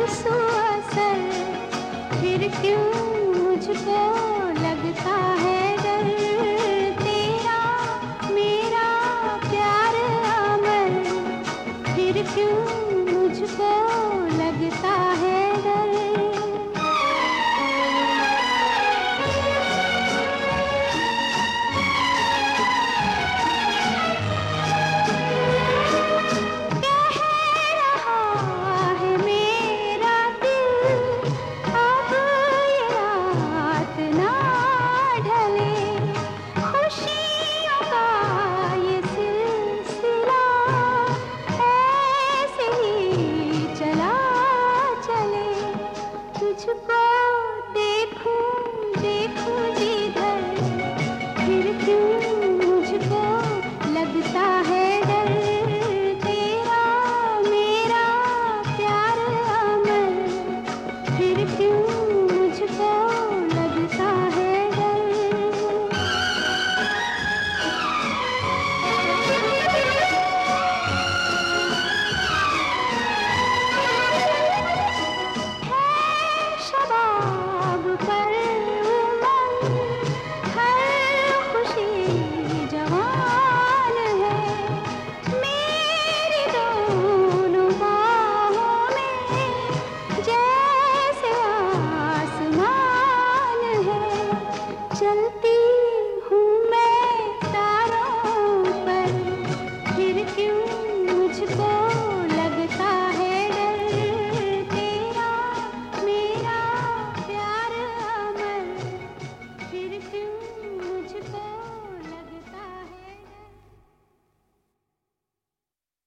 आरज़ू असल, फिर क्यों मुझको लगता है डर। तेरा मेरा प्यार अमर, फिर क्यों मुझको लगता है डर। तुझको देखूं देखूं जिधर, फिर क्यों मुझको लगता है डर। तेरा मेरा प्यार अमर, फिर क्यों मुझको लगता है डर। शबाब पर उमंग, हर खुशी जवान है। मेरी दोनों बाहों में जैसे आसमान है। चलती हूँ मैं तारों पर, फिर क्यों मुझको लगता है डर। तेरा मेरा प्यार अमर, फिर क्यों